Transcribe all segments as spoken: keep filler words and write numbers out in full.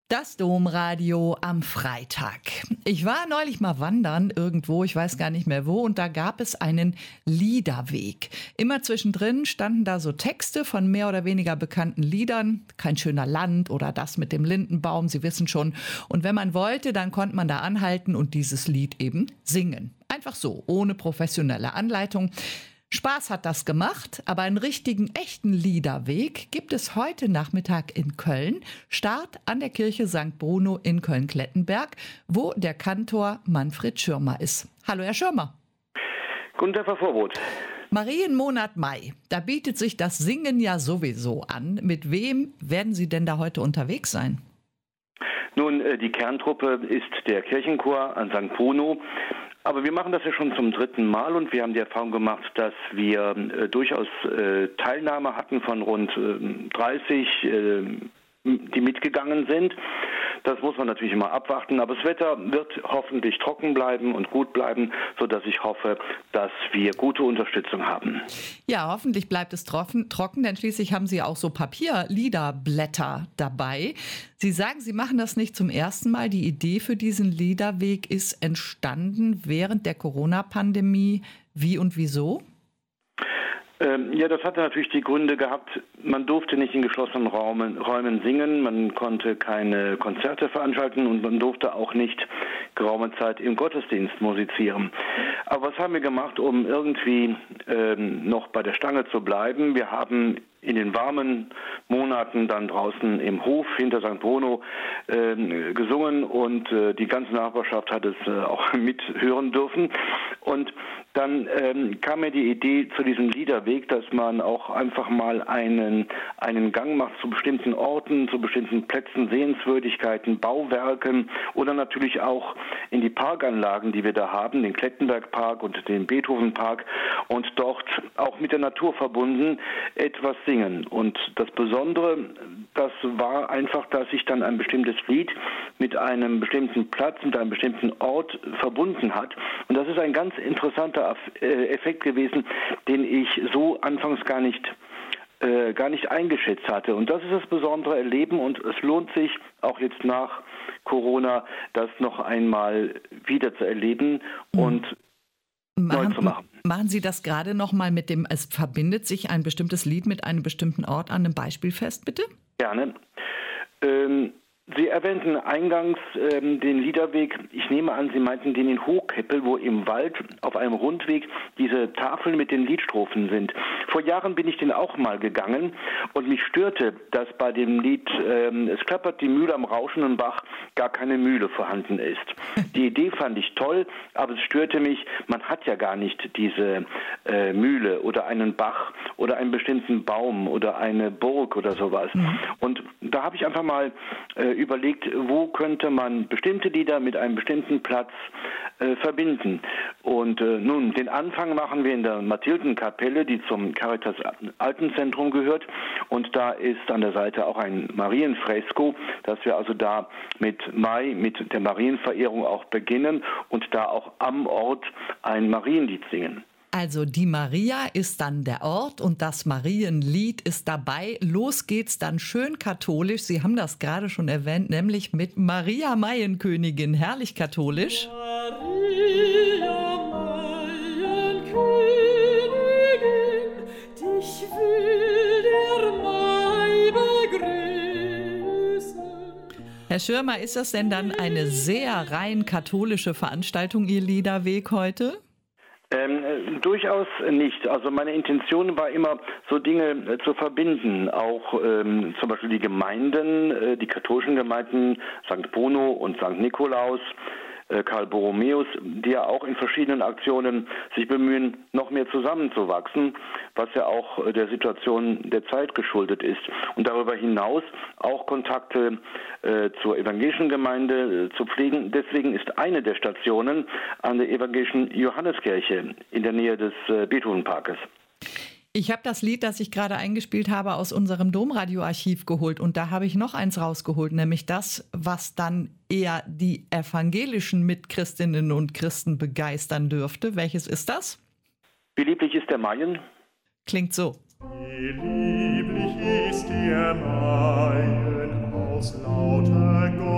Das Domradio am Freitag. Ich war neulich mal wandern irgendwo, ich weiß gar nicht mehr wo, und da gab es einen Liederweg. Immer zwischendrin standen da so Texte von mehr oder weniger bekannten Liedern. Kein schöner Land oder das mit dem Lindenbaum, Sie wissen schon. Und wenn man wollte, dann konnte man da anhalten und dieses Lied eben singen. Einfach so, ohne professionelle Anleitung. Spaß hat das gemacht, aber einen richtigen, echten Liederweg gibt es heute Nachmittag in Köln. Start an der Kirche Sankt Bruno in Köln-Klettenberg, wo der Kantor Manfred Schirmer ist. Hallo, Herr Schirmer. Guten Tag, Frau Vorbrot. Marienmonat Mai, da bietet sich das Singen ja sowieso an. Mit wem werden Sie denn da heute unterwegs sein? Nun, die Kerntruppe ist der Kirchenchor an Sankt Bruno. Aber wir machen das ja schon zum dritten Mal und wir haben die Erfahrung gemacht, dass wir äh, durchaus äh, Teilnahme hatten von rund äh, dreißig, äh, die mitgegangen sind. Das muss man natürlich immer abwarten, aber das Wetter wird hoffentlich trocken bleiben und gut bleiben, sodass ich hoffe, dass wir gute Unterstützung haben. Ja, hoffentlich bleibt es trocken, trocken, denn schließlich haben Sie auch so Papierliederblätter dabei. Sie sagen, Sie machen das nicht zum ersten Mal. Die Idee für diesen Liederweg ist entstanden während der Corona-Pandemie. Wie und wieso? Ähm, ja, das hatte natürlich die Gründe gehabt, man durfte nicht in geschlossenen Räumen, Räumen singen, man konnte keine Konzerte veranstalten und man durfte auch nicht geraume Zeit im Gottesdienst musizieren. Aber was haben wir gemacht, um irgendwie ähm, noch bei der Stange zu bleiben? Wir haben in den warmen Monaten dann draußen im Hof hinter Sankt Bruno äh, gesungen und äh, die ganze Nachbarschaft hat es äh, auch mithören dürfen. Und dann ähm, kam mir die Idee zu diesem Liederweg, dass man auch einfach mal einen, einen Gang macht zu bestimmten Orten, zu bestimmten Plätzen, Sehenswürdigkeiten, Bauwerken oder natürlich auch in die Parkanlagen, die wir da haben, den Klettenbergpark und den Beethovenpark, und dort auch mit der Natur verbunden etwas singen. Und das Besondere, das war einfach, dass sich dann ein bestimmtes Lied mit einem bestimmten Platz, mit einem bestimmten Ort verbunden hat. Und das ist ein ganz interessanter Effekt gewesen, den ich so anfangs gar nicht äh, gar nicht eingeschätzt hatte. Und das ist das besondere Erleben und es lohnt sich auch jetzt nach Corona, das noch einmal wieder zu erleben und mhm. neu machen, zu machen. Machen Sie das gerade noch mal mit dem, es verbindet sich ein bestimmtes Lied mit einem bestimmten Ort an einem Beispiel fest, bitte? Gerne. Ähm, Sie erwähnten eingangs ähm, den Liederweg, ich nehme an, Sie meinten den in Hochkeppel, wo im Wald auf einem Rundweg diese Tafeln mit den Liedstrophen sind. Vor Jahren bin ich den auch mal gegangen und mich störte, dass bei dem Lied ähm, Es klappert die Mühle am rauschenden Bach gar keine Mühle vorhanden ist. Die Idee fand ich toll, aber es störte mich, man hat ja gar nicht diese äh, Mühle oder einen Bach oder einen bestimmten Baum oder eine Burg oder sowas. Mhm. Und da habe ich einfach mal äh, überlegt, wo könnte man bestimmte Lieder mit einem bestimmten Platz äh, verbinden. Und äh, nun, den Anfang machen wir in der Mathildenkapelle, die zum Caritas Altenzentrum gehört. Und da ist an der Seite auch ein Marienfresko, dass wir also da mit Mai, mit der Marienverehrung auch beginnen und da auch am Ort ein Marienlied singen. Also die Maria ist dann der Ort und das Marienlied ist dabei. Los geht's dann schön katholisch. Sie haben das gerade schon erwähnt, nämlich mit Maria Maienkönigin. Herrlich katholisch. Maria Maienkönigin, dich will der Mai begrüßen. Herr Schirmer, ist das denn dann eine sehr rein katholische Veranstaltung, Ihr Liederweg heute? Ähm, äh, durchaus nicht. Also meine Intention war immer, so Dinge äh, zu verbinden. Auch ähm, zum Beispiel die Gemeinden, äh, die katholischen Gemeinden, Sankt Bruno und Sankt Nikolaus, äh, Karl Borromäus, die ja auch in verschiedenen Aktionen sich bemühen, noch mehr zusammenzuwachsen, was ja auch äh, der Situation der Zeit geschuldet ist. Und darüber hinaus auch Kontakte äh, zur evangelischen Gemeinde äh, zu pflegen. Deswegen ist eine der Stationen an der evangelischen Johanneskirche in der Nähe des äh, Beethovenparkes. Ich habe das Lied, das ich gerade eingespielt habe, aus unserem Domradioarchiv geholt. Und da habe ich noch eins rausgeholt, nämlich das, was dann eher die evangelischen Mitchristinnen und Christen begeistern dürfte. Welches ist das? Wie lieblich ist der Maien? Klingt so. Wie lieblich ist der Maien aus lauter Gold.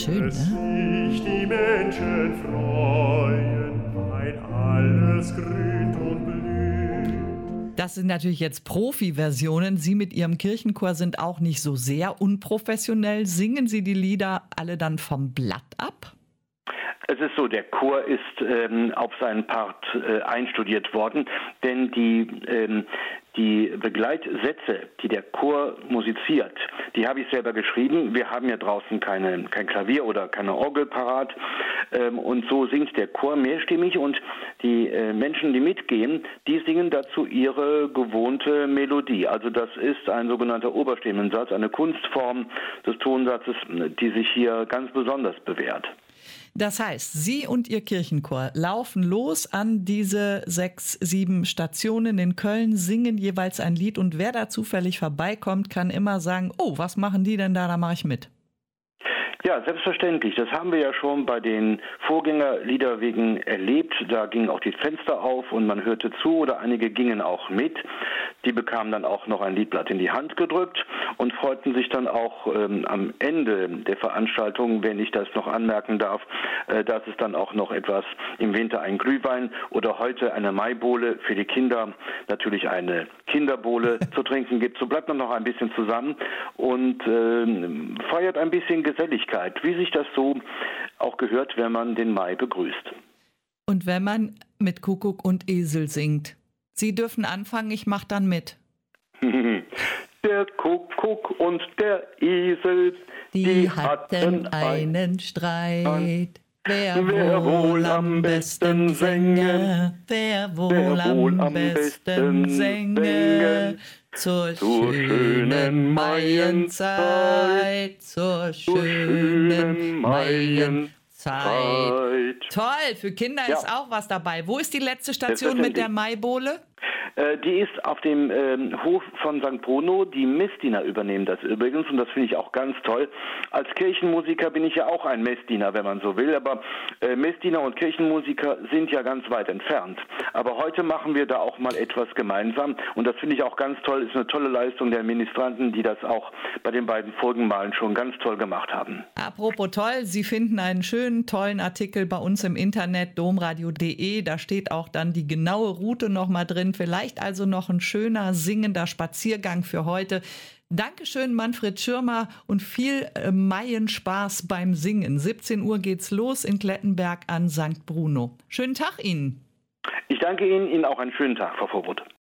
schön, es ne? sich die Menschen freuen, weil alles grünt und blüht. Das sind natürlich jetzt Profi-Versionen. Sie mit Ihrem Kirchenchor sind auch nicht so sehr unprofessionell. Singen Sie die Lieder alle dann vom Blatt ab? Es ist so, der Chor ist ähm, auf seinen Part äh, einstudiert worden, denn die, ähm, die Begleitsätze, die der Chor musiziert, die habe ich selber geschrieben. Wir haben ja draußen keine, kein Klavier oder keine Orgel parat, ähm, und so singt der Chor mehrstimmig und die äh, Menschen, die mitgehen, die singen dazu ihre gewohnte Melodie. Also das ist ein sogenannter Oberstimmensatz, eine Kunstform des Tonsatzes, die sich hier ganz besonders bewährt. Das heißt, Sie und Ihr Kirchenchor laufen los an diese sechs, sieben Stationen in Köln, singen jeweils ein Lied und wer da zufällig vorbeikommt, kann immer sagen, oh, was machen die denn da, da mache ich mit. Ja, selbstverständlich. Das haben wir ja schon bei den Vorgängerliederwegen erlebt. Da gingen auch die Fenster auf und man hörte zu oder einige gingen auch mit. Die bekamen dann auch noch ein Liedblatt in die Hand gedrückt und freuten sich dann auch ähm, am Ende der Veranstaltung, wenn ich das noch anmerken darf, äh, dass es dann auch noch etwas im Winter ein Glühwein oder heute eine Maibowle für die Kinder, natürlich eine Kinderbowle zu trinken gibt. So bleibt man noch ein bisschen zusammen und äh, feiert ein bisschen Geselligkeit, wie sich das so auch gehört, wenn man den Mai begrüßt. Und wenn man mit Kuckuck und Esel singt. Sie dürfen anfangen, ich mach dann mit. Der Kuckuck und der Esel, die, die hatten einen Streit. Wer, wer wohl am besten sänge, wer wohl, wer wohl am besten sänge, zur, zur schönen Maienzeit, zur schönen Maienzeit. Toll, für Kinder ja. Ist auch was dabei. Wo ist die letzte Station mit der Maibowle? Äh, die ist auf dem ähm, Hof von Sankt Bruno. Die Messdiener übernehmen das übrigens und das finde ich auch ganz toll. Als Kirchenmusiker bin ich ja auch ein Messdiener, wenn man so will, aber äh, Messdiener und Kirchenmusiker sind ja ganz weit entfernt. Aber heute machen wir da auch mal etwas gemeinsam und das finde ich auch ganz toll. Ist eine tolle Leistung der Ministranten, die das auch bei den beiden vorigen Malen schon ganz toll gemacht haben. Apropos toll, Sie finden einen schönen, tollen Artikel bei uns im Internet domradio punkt de. Da steht auch dann die genaue Route nochmal drin. Vielleicht also noch ein schöner singender Spaziergang für heute. Dankeschön, Manfred Schirmer, und viel äh, Maienspaß beim Singen. siebzehn Uhr geht's los in Klettenberg an Sankt Bruno. Schönen Tag Ihnen. Ich danke Ihnen. Ihnen auch einen schönen Tag, Frau Vorbrot.